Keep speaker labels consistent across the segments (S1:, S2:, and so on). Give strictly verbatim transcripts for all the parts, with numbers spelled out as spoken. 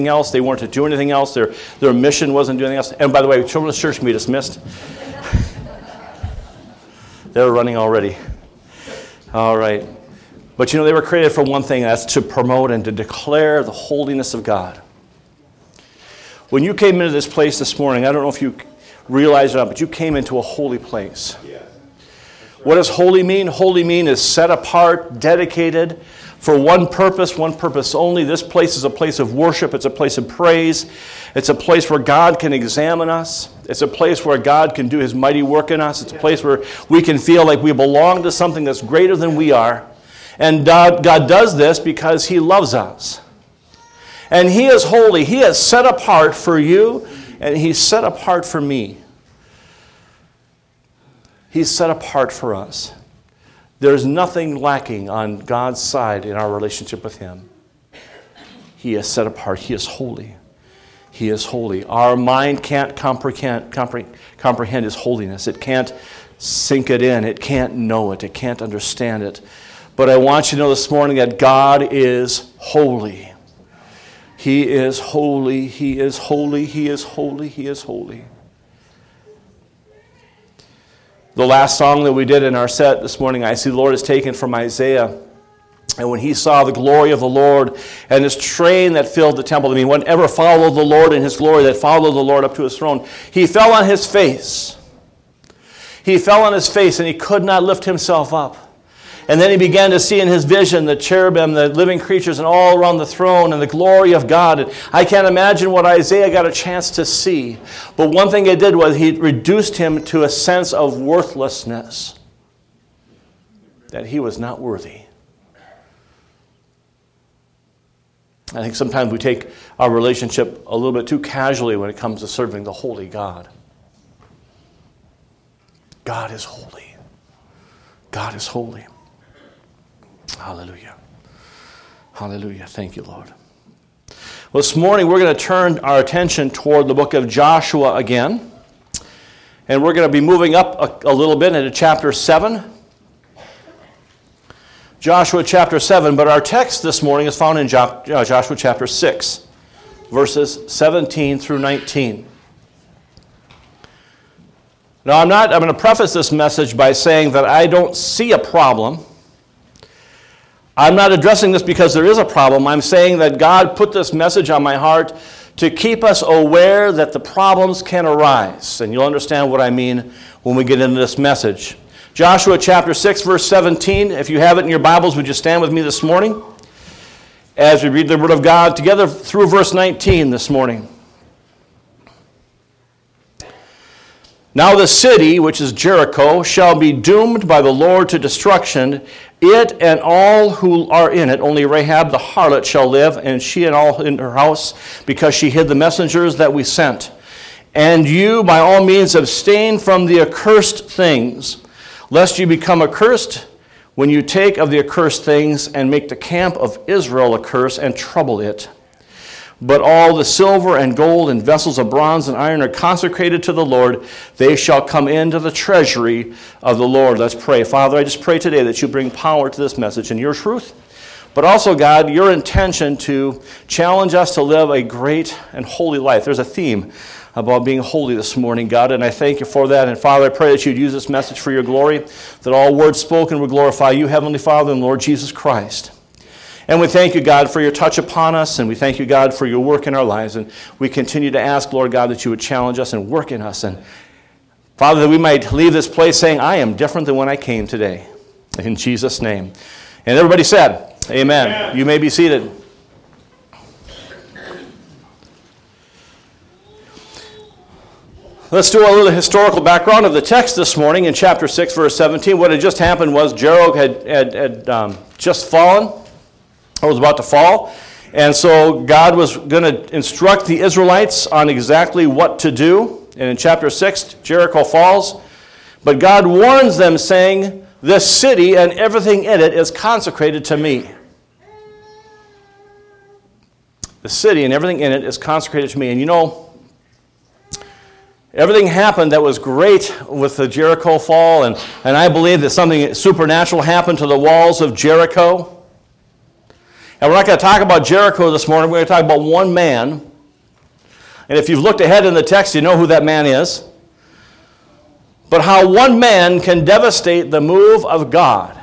S1: else. They weren't to do anything else. Their, their mission wasn't doing anything else. And by the way, children's church can be dismissed. They're running already. All right. But you know, they were created for one thing, that's to promote and to declare the holiness of God. When you came into this place this morning, I don't know if you realize it or not, but you came into a holy place.
S2: Yeah. Right.
S1: What does holy mean? Holy mean is set apart, dedicated for one purpose, one purpose only. This place is a place of worship. It's a place of praise. It's a place where God can examine us. It's a place where God can do His mighty work in us. It's a place where we can feel like we belong to something that's greater than we are. And God, God does this because He loves us. And He is holy. He is set apart for you, and He's set apart for me. He's set apart for us. There's nothing lacking on God's side in our relationship with Him. He is set apart. He is holy. He is holy. Our mind can't comprehend, comprehend, comprehend His holiness. It can't sink it in. It can't know it. It can't understand it. But I want you to know this morning that God is holy. He is holy. He is holy. He is holy. He is holy. The last song that we did in our set this morning, I See the Lord, is taken from Isaiah. And when he saw the glory of the Lord and His train that filled the temple, I mean, whatever followed the Lord in His glory, that followed the Lord up to His throne, he fell on his face. He fell on his face and he could not lift himself up. And then he began to see in his vision the cherubim, the living creatures, and all around the throne and the glory of God. And I can't imagine what Isaiah got a chance to see. But one thing it did was he reduced him to a sense of worthlessness, that he was not worthy. I think sometimes we take our relationship a little bit too casually when it comes to serving the holy God. God is holy. God is holy. Hallelujah. Hallelujah. Thank you, Lord. Well, this morning we're going to turn our attention toward the book of Joshua again. And we're going to be moving up a, a little bit into chapter seven. Joshua chapter seven, but our text this morning is found in jo- uh, Joshua chapter six, verses seventeen through nineteen. Now, I'm not, I'm going to preface this message by saying that I don't see a problem. I'm not addressing this because there is a problem. I'm saying that God put this message on my heart to keep us aware that the problems can arise. And you'll understand what I mean when we get into this message. Joshua chapter six, verse seventeen. If you have it in your Bibles, would you stand with me this morning as we read the Word of God together through verse nineteen this morning. Now the city, which is Jericho, shall be doomed by the Lord to destruction, it and all who are in it. Only Rahab the harlot shall live, and she and all in her house, because she hid the messengers that we sent. And you, by all means, abstain from the accursed things, lest you become accursed when you take of the accursed things and make the camp of Israel a curse and trouble it. But all the silver and gold and vessels of bronze and iron are consecrated to the Lord. They shall come into the treasury of the Lord. Let's pray. Father, I just pray today that you bring power to this message and your truth. But also, God, your intention to challenge us to live a great and holy life. There's a theme about being holy this morning, God, and I thank you for that. And Father, I pray that you'd use this message for your glory, that all words spoken would glorify you, Heavenly Father, and Lord Jesus Christ. And we thank you, God, for your touch upon us, and we thank you, God, for your work in our lives. And we continue to ask, Lord God, that you would challenge us and work in us. And Father, that we might leave this place saying, I am different than when I came today. In Jesus' name. And everybody said, amen. Amen. You may be seated. Let's do a little historical background of the text this morning in chapter six, verse seventeen. What had just happened was Jericho had, had, had um, just fallen. Or was about to fall. And so God was going to instruct the Israelites on exactly what to do. And in chapter six, Jericho falls. But God warns them, saying, this city and everything in it is consecrated to me. The city and everything in it is consecrated to me. And you know, everything happened that was great with the Jericho fall. And, and I believe that something supernatural happened to the walls of Jericho. And we're not going to talk about Jericho this morning. We're going to talk about one man. And if you've looked ahead in the text, you know who that man is. But how one man can devastate the move of God.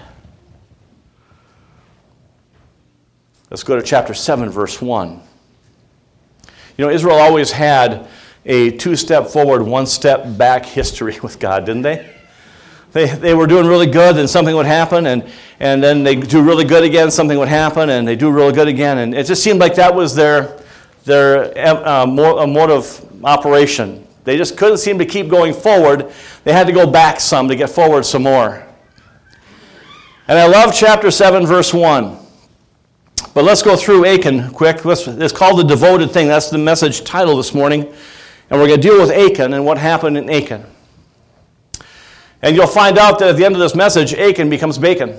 S1: Let's go to chapter seven, verse one. You know, Israel always had a two-step forward, one-step back history with God, didn't they? They they were doing really good, then something would happen, and, and then they do really good again, something would happen, and they do really good again. And it just seemed like that was their, their uh, mode of operation. They just couldn't seem to keep going forward. They had to go back some to get forward some more. And I love chapter seven, verse one. But let's go through Achan quick. It's called the devoted thing. That's the message title this morning. And we're going to deal with Achan and what happened in Achan. And you'll find out that at the end of this message, Achan becomes bacon.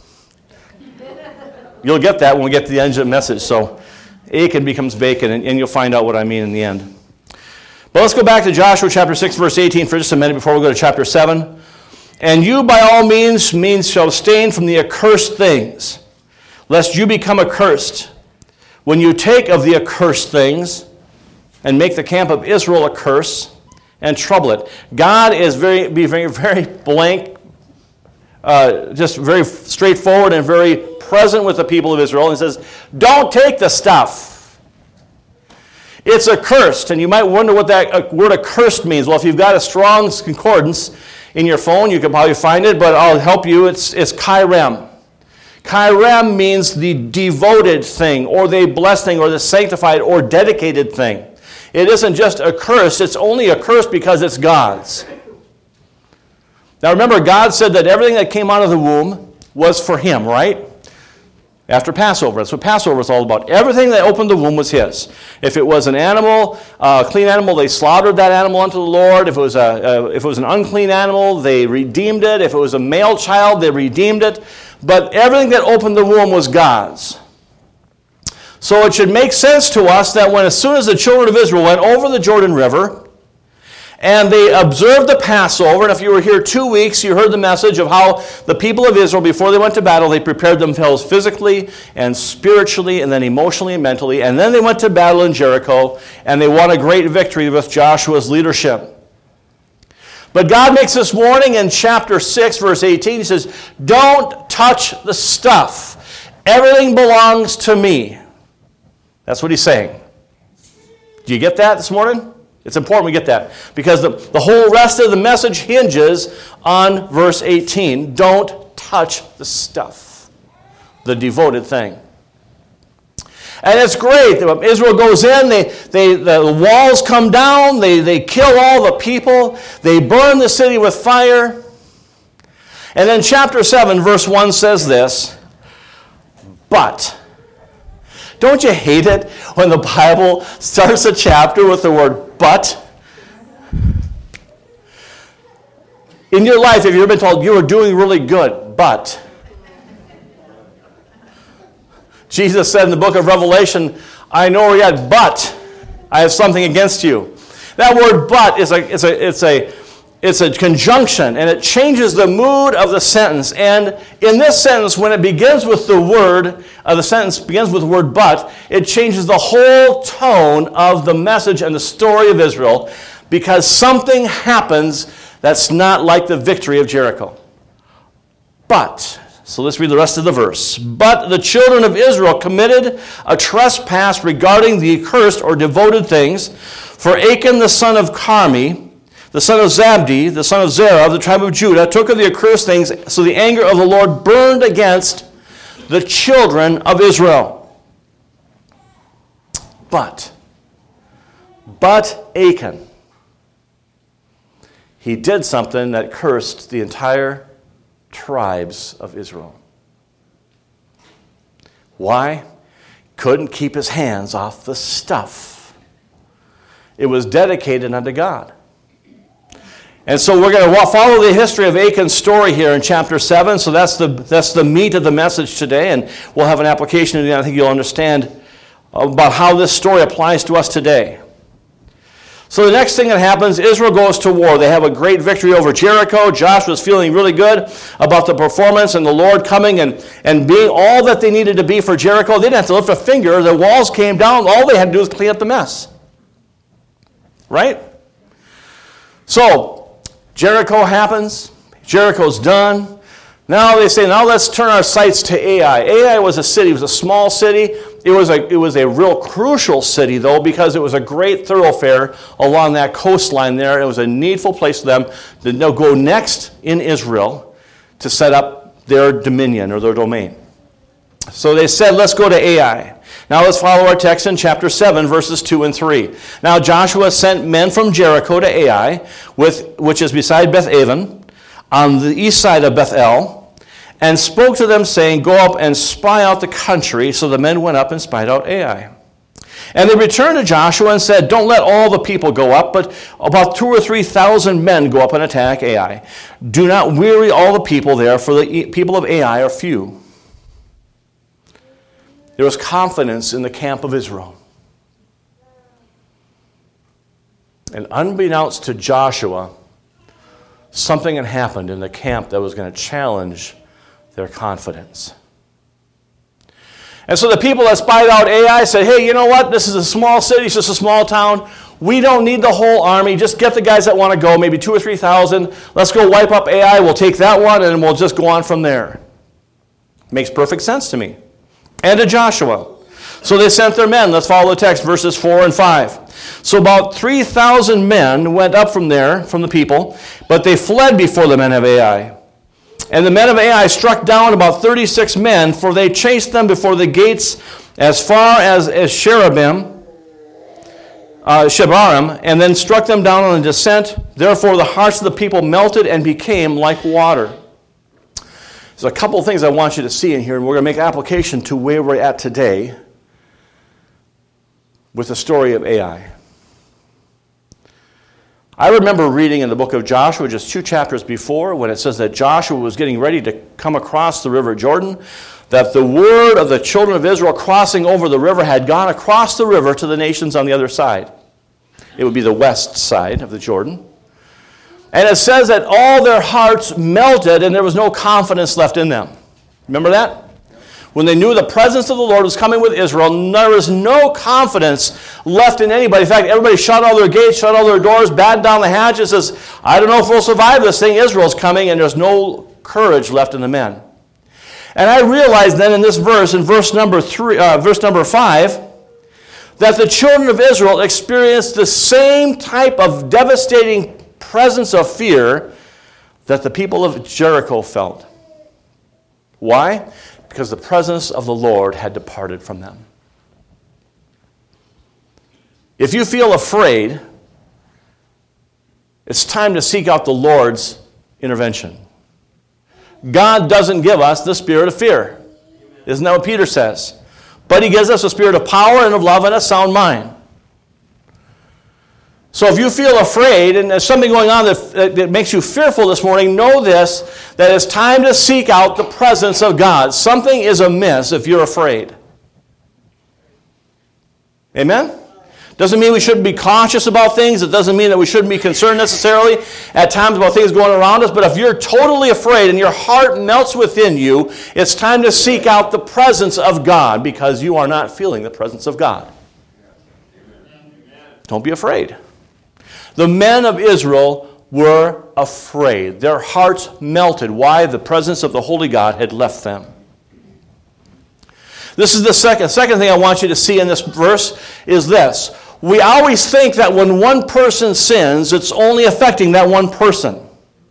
S1: You'll get that when we get to the end of the message. So Achan becomes bacon, and, and you'll find out what I mean in the end. But let's go back to Joshua chapter six, verse eighteen for just a minute before we go to chapter seven. And you by all means, means shall abstain from the accursed things, lest you become accursed. When you take of the accursed things and make the camp of Israel a curse and trouble it. God is very, be very, very blank, uh, just very straightforward and very present with the people of Israel. And says, don't take the stuff. It's accursed. And you might wonder what that word accursed means. Well, if you've got a strong concordance in your phone, you can probably find it, but I'll help you. It's, it's Kyrem. Kyrem means the devoted thing, or the blessed thing, or the sanctified, or dedicated thing. It isn't just accursed, it's only accursed because it's God's. Now remember, God said that everything that came out of the womb was for Him, right? After Passover. That's what Passover was all about. Everything that opened the womb was His. If it was an animal, a uh, clean animal, they slaughtered that animal unto the Lord. If it was a, uh, if it was an unclean animal, they redeemed it. If it was a male child, they redeemed it. But everything that opened the womb was God's. So it should make sense to us that when, as soon as the children of Israel went over the Jordan River, and they observed the Passover, and if you were here two weeks, you heard the message of how the people of Israel, before they went to battle, they prepared themselves physically and spiritually and then emotionally and mentally, and then they went to battle in Jericho, and they won a great victory with Joshua's leadership. But God makes this warning in chapter six, verse eighteen. He says, don't touch the stuff. Everything belongs to me. That's what he's saying. Do you get that this morning? It's important we get that. Because the, the whole rest of the message hinges on verse eighteen. Don't touch the stuff. The devoted thing. And it's great. Israel goes in, they, they, the walls come down, they, they kill all the people, they burn the city with fire. And then chapter seven, verse one says this, but... Don't you hate it when the Bible starts a chapter with the word but? In your life, have you ever been told you were doing really good, but? Jesus said in the book of Revelation, I know where you're at, but I have something against you. That word but is a, it's a, it's a, It's a conjunction, and it changes the mood of the sentence. And in this sentence, when it begins with the word, uh, the sentence begins with the word but, it changes the whole tone of the message and the story of Israel, because something happens that's not like the victory of Jericho. But, so let's read the rest of the verse. But the children of Israel committed a trespass regarding the accursed or devoted things, for Achan the son of Carmi, the son of Zabdi, the son of Zerah, of the tribe of Judah, took of the accursed things, so the anger of the Lord burned against the children of Israel. But, but Achan, he did something that cursed the entire tribes of Israel. Why? Couldn't keep his hands off the stuff. It was dedicated unto God. And so we're going to follow the history of Achan's story here in chapter seven. So that's the that's the meat of the message today. And we'll have an application, and I think you'll understand about how this story applies to us today. So the next thing that happens, Israel goes to war. They have a great victory over Jericho. Joshua's feeling really good about the performance and the Lord coming and, and being all that they needed to be for Jericho. They didn't have to lift a finger. The walls came down. All they had to do was clean up the mess. Right? So Jericho happens. Jericho's done. Now they say, now let's turn our sights to Ai. Ai was a city. It was a small city. It was a, it was a real crucial city, though, because it was a great thoroughfare along that coastline there. It was a needful place for them to go next in Israel to set up their dominion or their domain. So they said, let's go to Ai. Now let's follow our text in chapter seven, verses two and three. Now Joshua sent men from Jericho to Ai, with, which is beside Beth-aven, on the east side of Bethel, and spoke to them, saying, go up and spy out the country. So the men went up and spied out Ai. And they returned to Joshua and said, don't let all the people go up, but about two or three thousand men go up and attack Ai. Do not weary all the people there, for the people of Ai are few. There was confidence in the camp of Israel. And unbeknownst to Joshua, something had happened in the camp that was going to challenge their confidence. And so the people that spied out Ai said, hey, you know what? This is a small city. It's just a small town. We don't need the whole army. Just get the guys that want to go, maybe two or three thousand. Let's go wipe up Ai. We'll take that one, and we'll just go on from there. Makes perfect sense to me. And to Joshua. So they sent their men. Let's follow the text, verses four and five. So about three thousand men went up from there, from the people, but they fled before the men of Ai. And the men of Ai struck down about thirty-six men, for they chased them before the gates as far as, as Sherebim, uh, Shebarim, and then struck them down on the descent. Therefore the hearts of the people melted and became like water. There's a couple of things I want you to see in here, and we're going to make application to where we're at today with the story of Ai. I remember reading in the book of Joshua, just two chapters before, when it says that Joshua was getting ready to come across the river Jordan, that the word of the children of Israel crossing over the river had gone across the river to the nations on the other side. It would be the west side of the Jordan. And it says that all their hearts melted and there was no confidence left in them. Remember that? When they knew the presence of the Lord was coming with Israel, there was no confidence left in anybody. In fact, everybody shut all their gates, shut all their doors, battened down the hatches, says, I don't know if we'll survive this thing. Israel's coming, and there's no courage left in the men. And I realized then in this verse, in verse number three, uh, verse number five, that the children of Israel experienced the same type of devastating presence of fear that the people of Jericho felt. Why? Because the presence of the Lord had departed from them. If you feel afraid, it's time to seek out the Lord's intervention. God doesn't give us the spirit of fear. Isn't that what Peter says? But he gives us a spirit of power and of love and a sound mind. So if you feel afraid and there's something going on that, that makes you fearful this morning, know this, that it's time to seek out the presence of God. Something is amiss if you're afraid. Amen? Doesn't mean we shouldn't be cautious about things. It doesn't mean that we shouldn't be concerned necessarily at times about things going around us. But if you're totally afraid and your heart melts within you, it's time to seek out the presence of God because you are not feeling the presence of God. Don't be afraid. The men of Israel were afraid. Their hearts melted. Why? The presence of the Holy God had left them. This is the second, second thing I want you to see in this verse is this. We always think that when one person sins, it's only affecting that one person.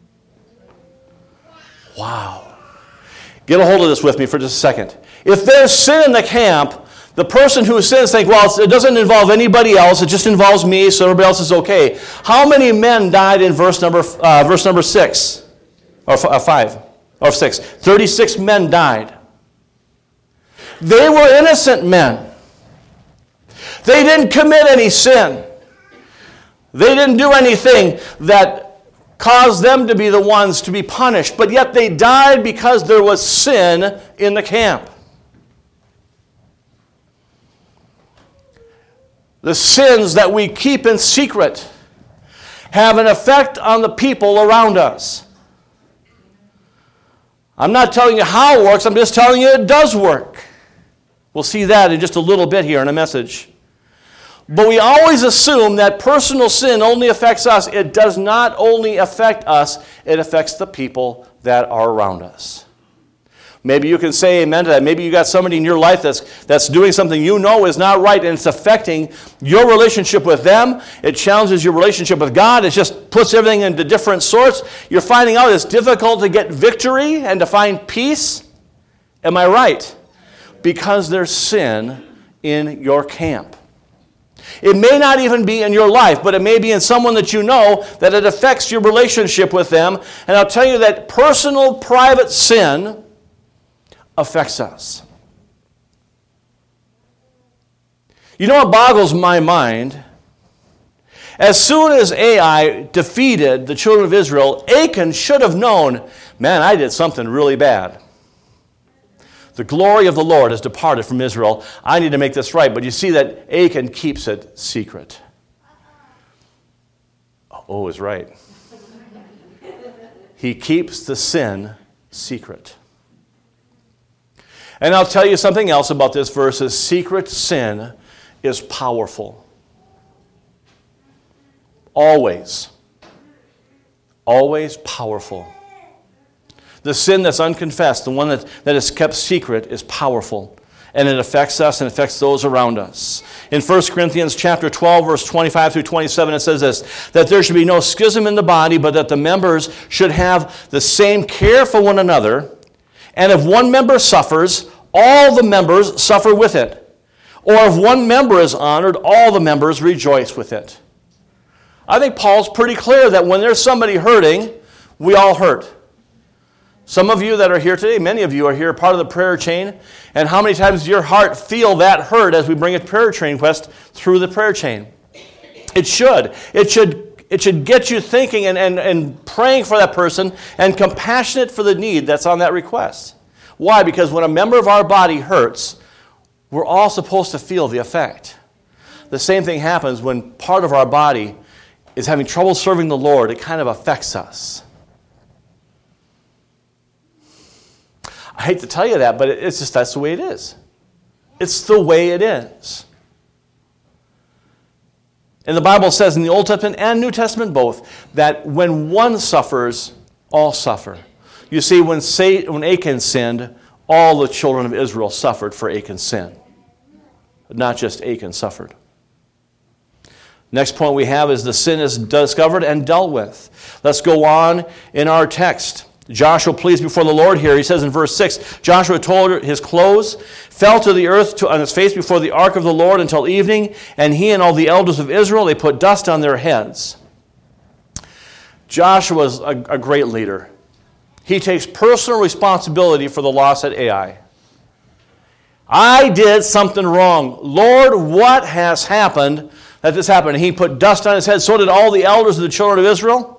S1: Wow. Get a hold of this with me for just a second. If there's sin in the camp, the person who sins think, well, it doesn't involve anybody else. It just involves me, so everybody else is okay. How many men died in verse number uh, verse number six? Or f- uh, five? Or six? thirty-six men died. They were innocent men. They didn't commit any sin. They didn't do anything that caused them to be the ones to be punished. But yet they died because there was sin in the camp. the sins that we keep in secret have an effect on the people around us. I'm not telling you how it works, I'm just telling you it does work. We'll see that in just a little bit here in a message. But we always assume that personal sin only affects us. It does not only affect us, it affects the people that are around us. Maybe you can say amen to that. Maybe you got somebody in your life that's that's doing something you know is not right, and it's affecting your relationship with them. It challenges your relationship with God. It just puts everything into different sorts. You're finding out it's difficult to get victory and to find peace. Am I right? Because there's sin in your camp. It may not even be in your life, but it may be in someone that you know, that it affects your relationship with them. And I'll tell you that personal, private sin affects us. You know what boggles my mind? As soon as Ai defeated the children of Israel, Achan should have known, man, I did something really bad. The glory of the Lord has departed from Israel. I need to make this right. But you see that Achan keeps it secret. Oh, is right. He keeps the sin secret. And I'll tell you something else about this verse is secret sin is powerful. Always. Always powerful. The sin that's unconfessed, the one that, that is kept secret, is powerful. And it affects us and affects those around us. In First Corinthians chapter twelve, verse twenty-five through twenty-seven, it says this, that there should be no schism in the body, but that the members should have the same care for one another. And if one member suffers, all the members suffer with it. Or if one member is honored, all the members rejoice with it. I think Paul's pretty clear that when there's somebody hurting, we all hurt. Some of you that are here today, many of you are here, part of the prayer chain. And how many times does your heart feel that hurt as we bring a prayer chain request through the prayer chain? It should. It should, it should get you thinking and, and, and praying for that person and compassionate for the need that's on that request. Why? Because when a member of our body hurts, we're all supposed to feel the effect. The same thing happens when part of our body is having trouble serving the Lord. It kind of affects us. I hate to tell you that, but it's just that's the way it is. It's the way it is. And the Bible says in the Old Testament and New Testament both, that when one suffers, all suffer. You see, when Satan, when Achan sinned, all the children of Israel suffered for Achan's sin. Not just Achan suffered. Next point we have is the sin is discovered and dealt with. Let's go on in our text. Joshua pleads before the Lord here. He says in verse six, Joshua tore his clothes, fell to the earth to, on his face before the ark of the Lord until evening, and he and all the elders of Israel, they put dust on their heads. Joshua was a, a great leader. He takes personal responsibility for the loss at Ai. I did something wrong. Lord, what has happened that this happened? And he put dust on his head. So did all the elders of the children of Israel.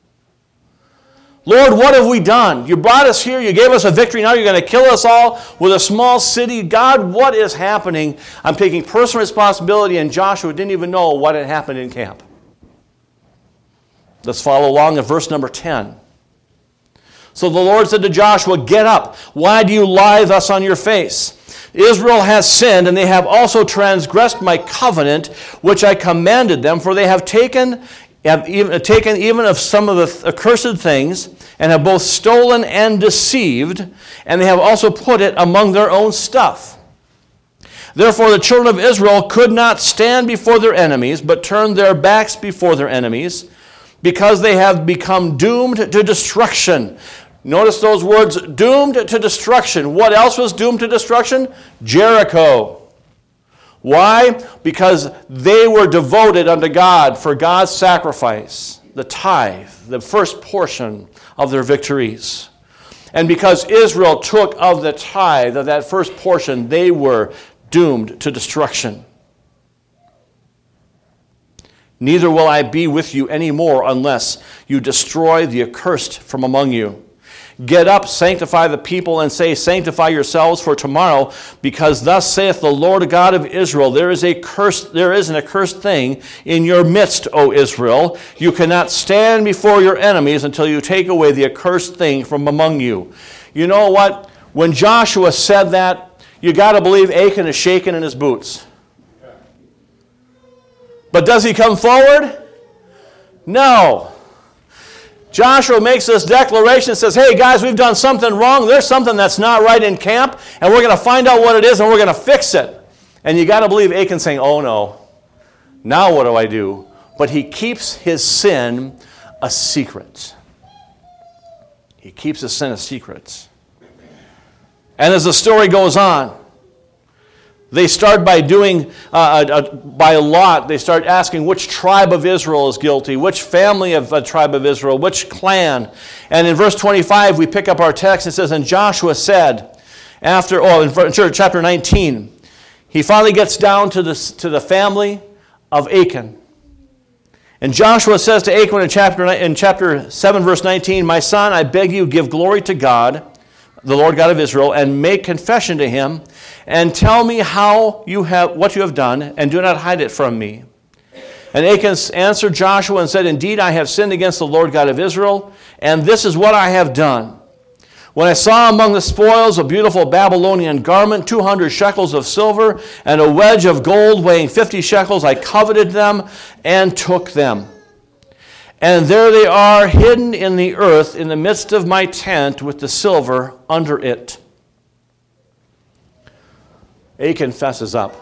S1: Lord, what have we done? You brought us here. You gave us a victory. Now you're going to kill us all with a small city. God, what is happening? I'm taking personal responsibility, and Joshua didn't even know what had happened in camp. Let's follow along at verse number ten. So the Lord said to Joshua, get up. Why do you lie thus on your face? Israel has sinned, and they have also transgressed my covenant, which I commanded them, for they have taken have even, taken even of some of the accursed things, and have both stolen and deceived, and they have also put it among their own stuff. Therefore the children of Israel could not stand before their enemies, but turned their backs before their enemies, because they have become doomed to destruction. Notice those words, doomed to destruction. What else was doomed to destruction? Jericho. Why? Because they were devoted unto God for God's sacrifice, the tithe, the first portion of their victories. And because Israel took of the tithe, of that first portion, they were doomed to destruction. Neither will I be with you any more unless you destroy the accursed from among you. Get up, sanctify the people, and say, sanctify yourselves for tomorrow, because thus saith the Lord God of Israel, there is a curse, there is an accursed thing in your midst, O Israel. You cannot stand before your enemies until you take away the accursed thing from among you. You know what? When Joshua said that, you got to believe Achan is shaking in his boots. But does he come forward? No. Joshua makes this declaration and says, hey guys, we've done something wrong. There's something that's not right in camp, and we're going to find out what it is, and we're going to fix it. And you got to believe Achan saying, oh no, now what do I do? But he keeps his sin a secret. He keeps his sin a secret. And as the story goes on, they start by doing, uh, a, a, by a lot, they start asking which tribe of Israel is guilty, which family of a tribe of Israel, which clan. And in verse twenty-five, we pick up our text. It says, and Joshua said, after, oh, in chapter nineteen, he finally gets down to the, to the family of Achan. And Joshua says to Achan in chapter, in chapter seven, verse nineteen, my son, I beg you, give glory to God, the Lord God of Israel, and make confession to him, and tell me how you have what you have done, and do not hide it from me. And Achan answered Joshua and said, indeed, I have sinned against the Lord God of Israel, and this is what I have done. When I saw among the spoils a beautiful Babylonian garment, two hundred shekels of silver, and a wedge of gold weighing fifty shekels, I coveted them and took them. And there they are, hidden in the earth in the midst of my tent with the silver under it. Achan fesses up.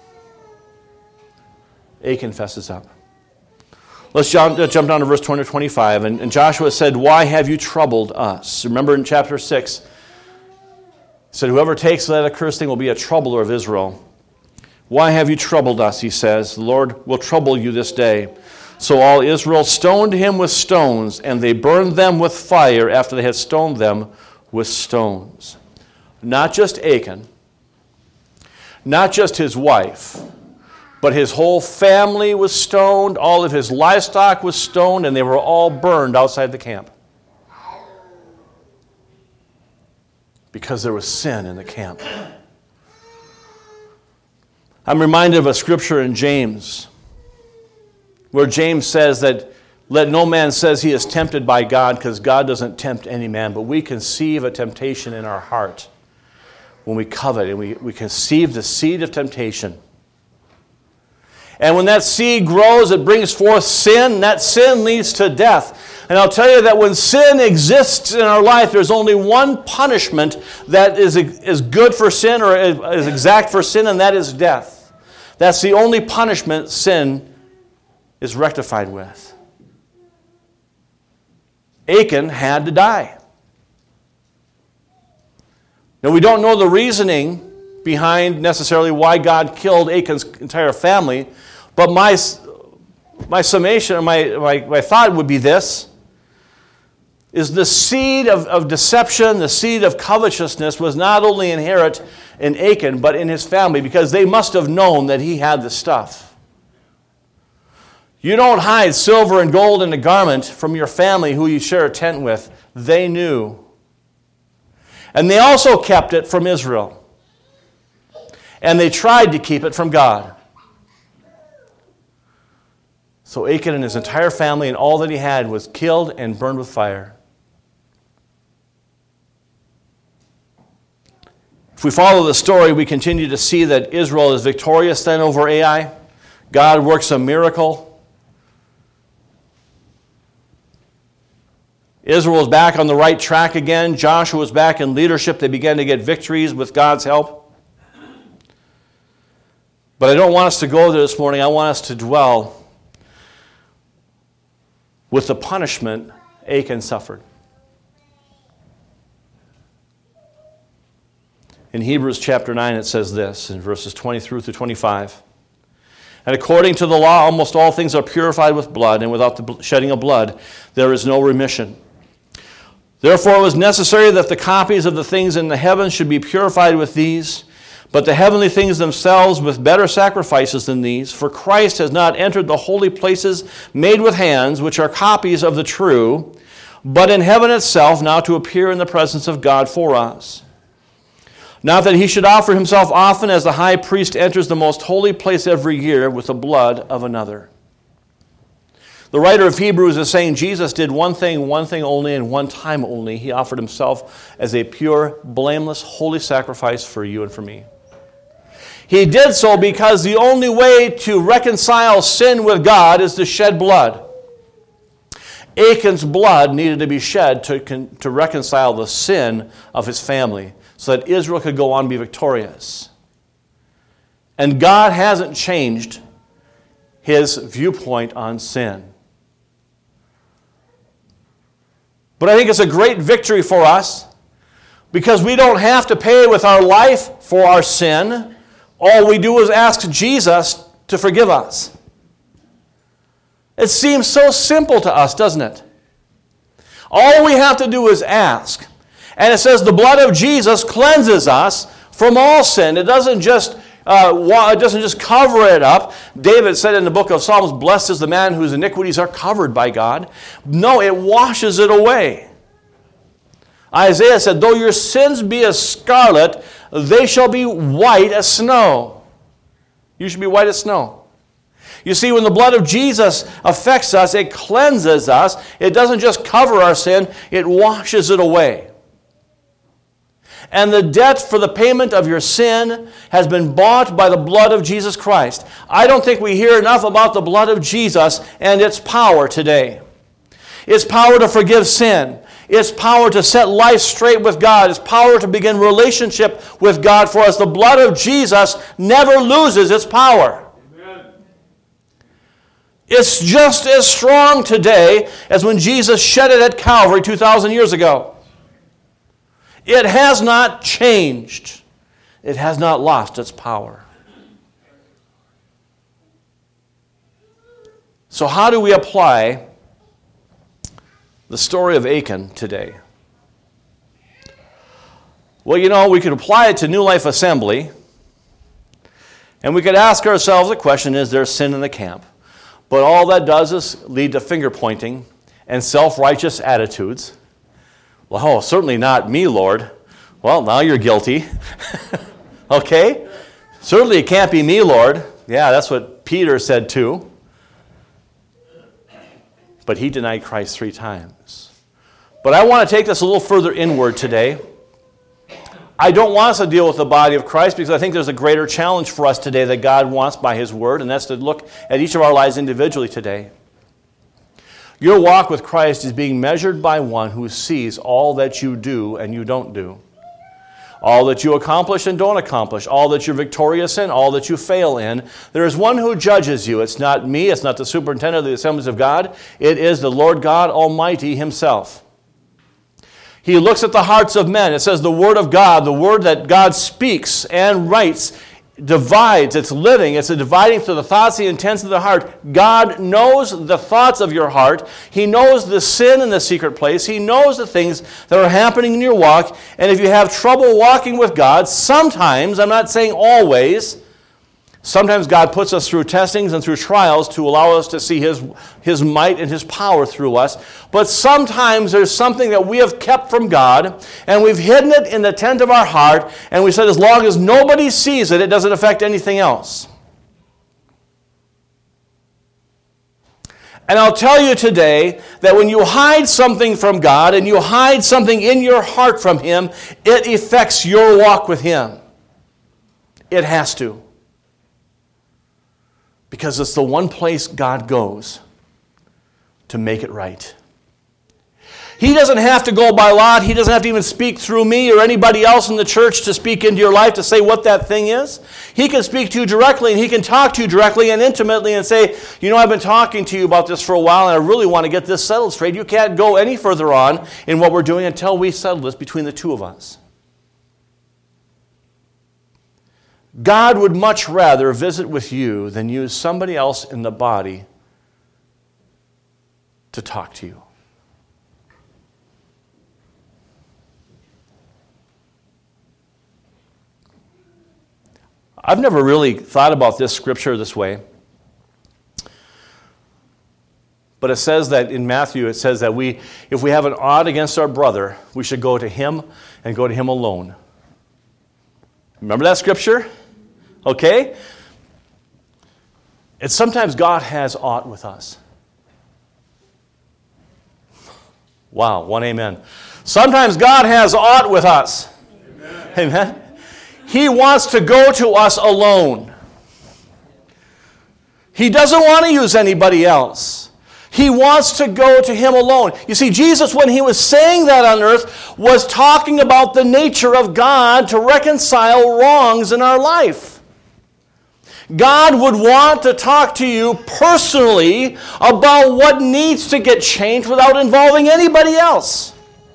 S1: Achan fesses up. Let's jump, let's jump down to verse twenty to twenty-five. And, and Joshua said, why have you troubled us? Remember in chapter six, he said, whoever takes that accursed thing will be a troubler of Israel. Why have you troubled us, he says. The Lord will trouble you this day. So all Israel stoned him with stones, and they burned them with fire after they had stoned them with stones. Not just Achan, not just his wife, but his whole family was stoned, all of his livestock was stoned, and they were all burned outside the camp. Because there was sin in the camp. I'm reminded of a scripture in James, where James says that let no man says he is tempted by God, because God doesn't tempt any man, but we conceive a temptation in our heart when we covet, and we, we conceive the seed of temptation. And when that seed grows, it brings forth sin, and that sin leads to death. And I'll tell you that when sin exists in our life, there's only one punishment that is, is good for sin or is exact for sin, and that is death. That's the only punishment sin is rectified with. Achan had to die. Now, we don't know the reasoning behind necessarily why God killed Achan's entire family, but my, my summation, or my, my, my thought would be this, is the seed of, of deception, the seed of covetousness was not only inherent in Achan, but in his family, because they must have known that he had the stuff. You don't hide silver and gold in a garment from your family who you share a tent with. They knew. And they also kept it from Israel. And they tried to keep it from God. So Achan and his entire family and all that he had was killed and burned with fire. If we follow the story, we continue to see that Israel is victorious then over Ai. God works a miracle. Israel is back on the right track again. Joshua was back in leadership. They began to get victories with God's help. But I don't want us to go there this morning. I want us to dwell with the punishment Achan suffered. In Hebrews chapter nine, it says this, in verses twenty through to twenty-five. And according to the law, almost all things are purified with blood, and without the shedding of blood, there is no remission. Therefore it was necessary that the copies of the things in the heavens should be purified with these, but the heavenly things themselves with better sacrifices than these. For Christ has not entered the holy places made with hands, which are copies of the true, but in heaven itself, now to appear in the presence of God for us. Not that he should offer himself often, as the high priest enters the most holy place every year with the blood of another. The writer of Hebrews is saying Jesus did one thing, one thing only, and one time only. He offered himself as a pure, blameless, holy sacrifice for you and for me. He did so because the only way to reconcile sin with God is to shed blood. Achan's blood needed to be shed to, to reconcile the sin of his family so that Israel could go on and be victorious. And God hasn't changed his viewpoint on sin. But I think it's a great victory for us because we don't have to pay with our life for our sin. All we do is ask Jesus to forgive us. It seems so simple to us, doesn't it? All we have to do is ask. And it says the blood of Jesus cleanses us from all sin. It doesn't just uh, it doesn't just cover it up. David said in the book of Psalms, "Blessed is the man whose iniquities are covered by God." No, it washes it away. Isaiah said, "Though your sins be as scarlet, they shall be white as snow." You should be white as snow. You see, when the blood of Jesus affects us, it cleanses us. It doesn't just cover our sin, it washes it away. And the debt for the payment of your sin has been bought by the blood of Jesus Christ. I don't think we hear enough about the blood of Jesus and its power today. Its power to forgive sin. Its power to set life straight with God. Its power to begin relationship with God for us. The blood of Jesus never loses its power. Amen. It's just as strong today as when Jesus shed it at Calvary two thousand years ago. It has not changed. It has not lost its power. So how do we apply the story of Achan today? Well, you know, we could apply it to New Life Assembly, and we could ask ourselves the question, is there sin in the camp? But all that does is lead to finger-pointing and self-righteous attitudes. Well, oh, certainly not me, Lord. Well, now you're guilty. Okay? Certainly it can't be me, Lord. Yeah, that's what Peter said too. But he denied Christ three times. But I want to take this a little further inward today. I don't want us to deal with the body of Christ because I think there's a greater challenge for us today that God wants by his word, and that's to look at each of our lives individually today. Your walk with Christ is being measured by one who sees all that you do and you don't do. All that you accomplish and don't accomplish. All that you're victorious in, all that you fail in. There is one who judges you. It's not me. It's not the superintendent of the assemblies of God. It is the Lord God Almighty himself. He looks at the hearts of men. It says the word of God, the word that God speaks and writes, divides. It's living. It's a dividing to the thoughts, the intents of the heart. God knows the thoughts of your heart. He knows the sin in the secret place. He knows the things that are happening in your walk. And if you have trouble walking with God, sometimes, I'm not saying always, sometimes God puts us through testings and through trials to allow us to see His, His might and His power through us. But sometimes there's something that we have kept from God, and we've hidden it in the tent of our heart, and we said as long as nobody sees it, it doesn't affect anything else. And I'll tell you today that when you hide something from God and you hide something in your heart from Him, it affects your walk with Him. It has to. Because it's the one place God goes to make it right. He doesn't have to go by lot. He doesn't have to even speak through me or anybody else in the church to speak into your life to say what that thing is. He can speak to you directly, and He can talk to you directly and intimately and say, you know, I've been talking to you about this for a while, and I really want to get this settled straight. You can't go any further on in what we're doing until we settle this between the two of us. God would much rather visit with you than use somebody else in the body to talk to you. I've never really thought about this scripture this way. But it says that in Matthew, it says that we, if we have an ought against our brother, we should go to him and go to him alone. Remember that scripture? Okay? And sometimes God has ought with us. Wow, one amen. Sometimes God has ought with us. Amen. Amen. He wants to go to us alone. He doesn't want to use anybody else. He wants to go to him alone. You see, Jesus, when he was saying that on earth, was talking about the nature of God to reconcile wrongs in our life. God would want to talk to you personally about what needs to get changed without involving anybody else.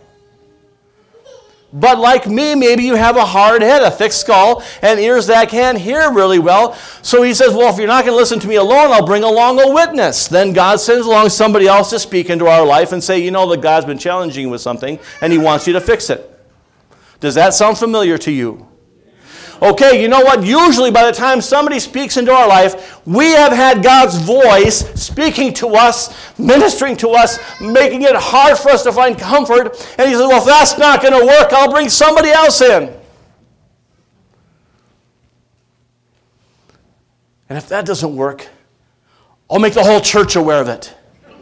S1: But like me, maybe you have a hard head, a thick skull, and ears that can't hear really well. So he says, well, if you're not going to listen to me alone, I'll bring along a witness. Then God sends along somebody else to speak into our life and say, you know that God's been challenging you with something, and he wants you to fix it. Does that sound familiar to you? Okay, you know what? Usually by the time somebody speaks into our life, we have had God's voice speaking to us, ministering to us, making it hard for us to find comfort. And he says, well, if that's not going to work, I'll bring somebody else in. And if that doesn't work, I'll make the whole church aware of it.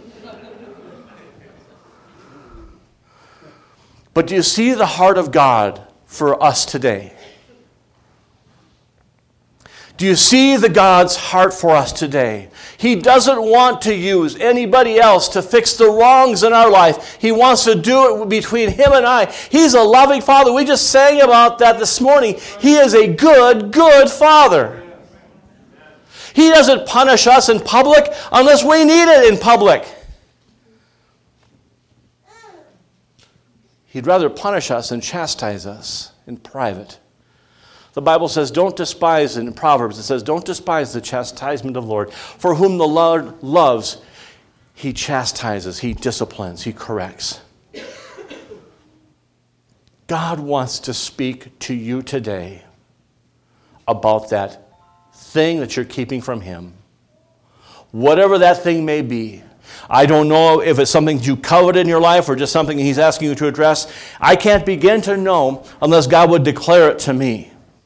S1: But do you see the heart of God for us today? Do you see the God's heart for us today? He doesn't want to use anybody else to fix the wrongs in our life. He wants to do it between him and I. He's a loving Father. We just sang about that this morning. He is a good, good Father. He doesn't punish us in public unless we need it in public. He'd rather punish us than chastise us in private. The Bible says, don't despise, in Proverbs it says, don't despise the chastisement of the Lord. For whom the Lord loves, he chastises, he disciplines, he corrects. God wants to speak to you today about that thing that you're keeping from him. Whatever that thing may be. I don't know if it's something you covet in your life or just something he's asking you to address. I can't begin to know unless God would declare it to me.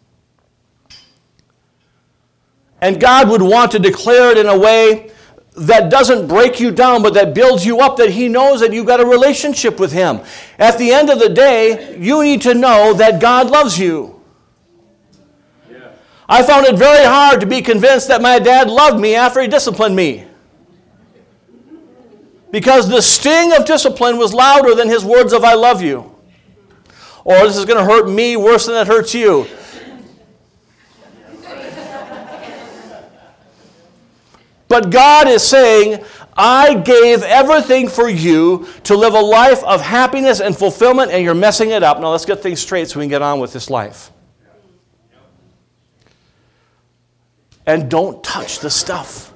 S1: And God would want to declare it in a way that doesn't break you down, but that builds you up, that he knows that you've got a relationship with him. At the end of the day, you need to know that God loves you. Yeah. I found it very hard to be convinced that my dad loved me after he disciplined me. Because the sting of discipline was louder than his words of I love you. Or this is going to hurt me worse than it hurts you. But God is saying, I gave everything for you to live a life of happiness and fulfillment, and you're messing it up. Now let's get things straight so we can get on with this life. And don't touch the stuff.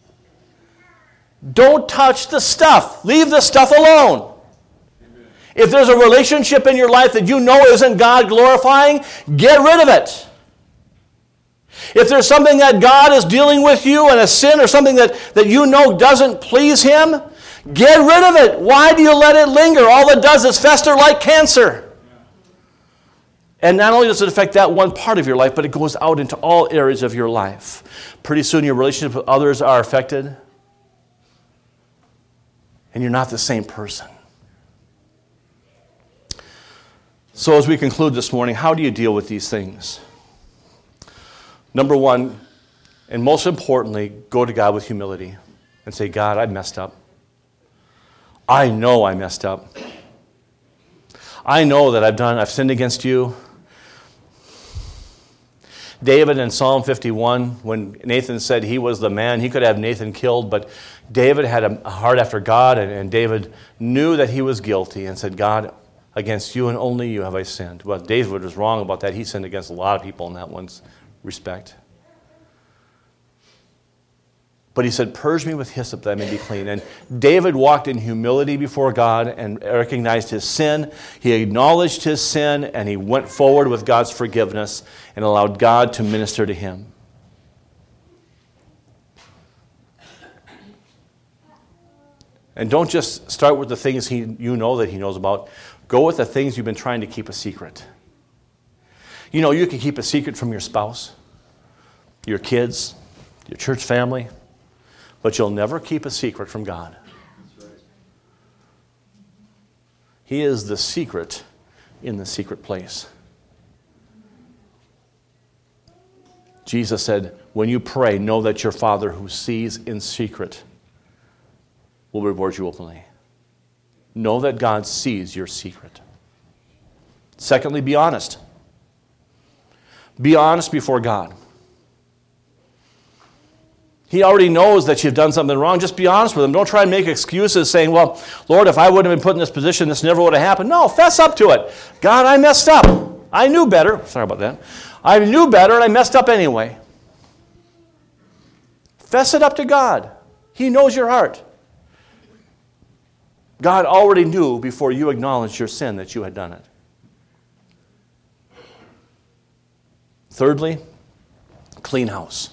S1: Don't touch the stuff. Leave the stuff alone. If there's a relationship in your life that you know isn't God glorifying, get rid of it. If there's something that God is dealing with you and a sin or something that, that you know doesn't please him, get rid of it. Why do you let it linger? All it does is fester like cancer. And not only does it affect that one part of your life, but it goes out into all areas of your life. Pretty soon your relationship with others are affected. And you're not the same person. So as we conclude this morning, how do you deal with these things? Number one, and most importantly, go to God with humility and say, God, I messed up. I know I messed up. I know that I've done, I've sinned against you. David in Psalm fifty-one, when Nathan said he was the man, he could have Nathan killed, but David had a heart after God, and, and David knew that he was guilty and said, God, against you and only you have I sinned. Well, David was wrong about that. He sinned against a lot of people in that one's respect. But he said, purge me with hyssop that I may be clean. And David walked in humility before God and recognized his sin. He acknowledged his sin, and he went forward with God's forgiveness and allowed God to minister to him. And don't just start with the things he, you know that he knows about. Go with the things you've been trying to keep a secret. You know, you can keep a secret from your spouse, your kids, your church family, but you'll never keep a secret from God. He is the secret in the secret place. Jesus said, when you pray, know that your Father who sees in secret will reward you openly. Know that God sees your secret. Secondly, be honest. Be honest before God. He already knows that you've done something wrong. Just be honest with him. Don't try and make excuses saying, well, Lord, if I wouldn't have been put in this position, this never would have happened. No, fess up to it. God, I messed up. I knew better. Sorry about that. I knew better and I messed up anyway. Fess it up to God. He knows your heart. God already knew before you acknowledged your sin that you had done it. Thirdly, clean house.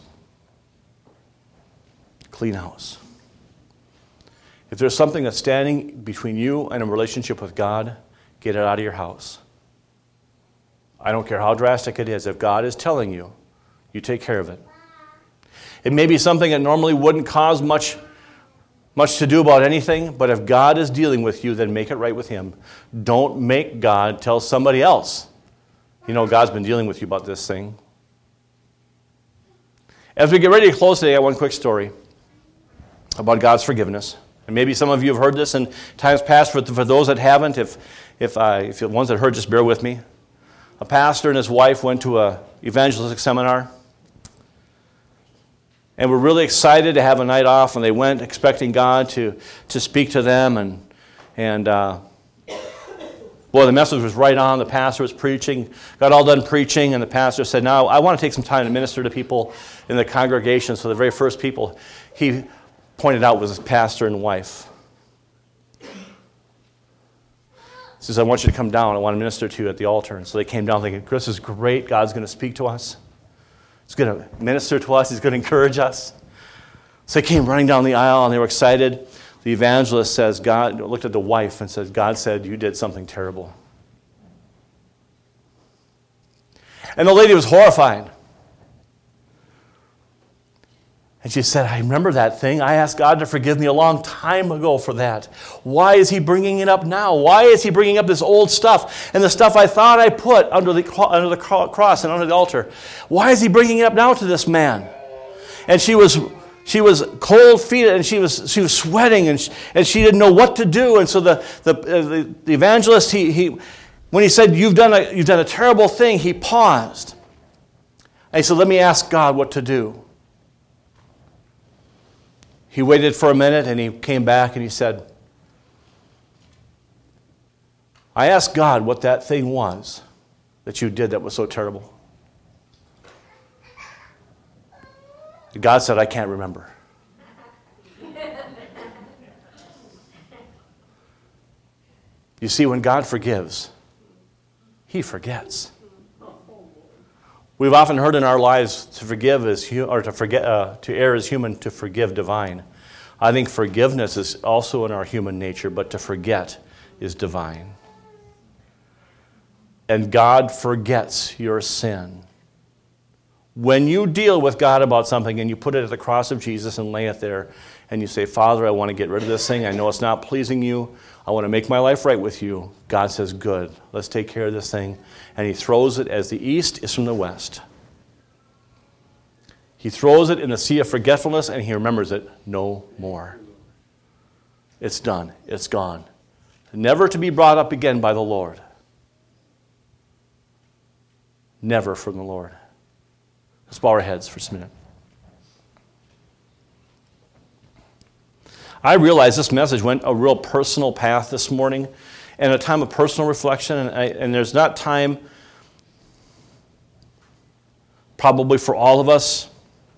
S1: Clean house. If there's something that's standing between you and a relationship with God, get it out of your house. I don't care how drastic it is. If God is telling you, you take care of it. It may be something that normally wouldn't cause much, much to do about anything, but if God is dealing with you, then make it right with him. Don't make God tell somebody else, you know, God's been dealing with you about this thing. As we get ready to close today, I have one quick story about God's forgiveness. And maybe some of you have heard this in times past. For, for those that haven't, if if, uh, if the ones that heard, just bear with me. A pastor and his wife went to a evangelistic seminar. And were really excited to have a night off. And they went expecting God to, to speak to them. And, and uh, boy, the message was right on. The pastor was preaching. Got all done preaching. And the pastor said, now I want to take some time to minister to people in the congregation. So the very first people he pointed out was his pastor and wife. He says, I want you to come down. I want to minister to you at the altar. And so they came down thinking, this is great. God's going to speak to us. He's going to minister to us. He's going to encourage us. So they came running down the aisle and they were excited. The evangelist says, God looked at the wife and said, God said, you did something terrible. And the lady was horrified. And she said, I remember that thing. I asked God to forgive me a long time ago for that. Why is he bringing it up now? Why is he bringing up this old stuff and the stuff I thought I put under the, under the cross and under the altar? Why is he bringing it up now to this man? And she was she was cold feet and she was she was sweating and she, and she didn't know what to do. And so the the, uh, the, the evangelist he he when he said you've done a you've done a terrible thing, he paused. And he said, let me ask God what to do. He waited for a minute and he came back and he said, I asked God what that thing was that you did that was so terrible. And God said, I can't remember. You see, when God forgives, he forgets. We've often heard in our lives to forgive is or to forget uh, to err is human, to forgive divine. I think forgiveness is also in our human nature, but to forget is divine. And God forgets your sin. When you deal with God about something and you put it at the cross of Jesus and lay it there, and you say, Father, I want to get rid of this thing. I know it's not pleasing you. I want to make my life right with you. God says, good, let's take care of this thing. And he throws it as the east is from the west. He throws it in the sea of forgetfulness and he remembers it no more. It's done. It's gone. Never to be brought up again by the Lord. Never from the Lord. Let's bow our heads for just a minute. I realize this message went a real personal path this morning and a time of personal reflection, and, I, and there's not time probably for all of us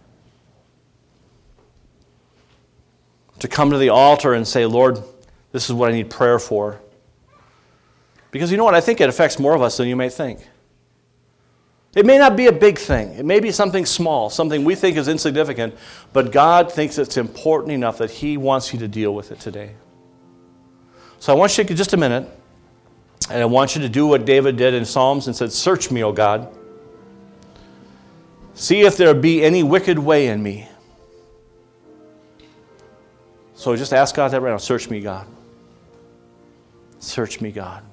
S1: to come to the altar and say, Lord, this is what I need prayer for. Because you know what? I think it affects more of us than you may think. It may not be a big thing. It may be something small, something we think is insignificant, but God thinks it's important enough that he wants you to deal with it today. So I want you to take just a minute, and I want you to do what David did in Psalms and said, search me, O God. See if there be any wicked way in me. So just ask God that right now. Search me, God. Search me, God.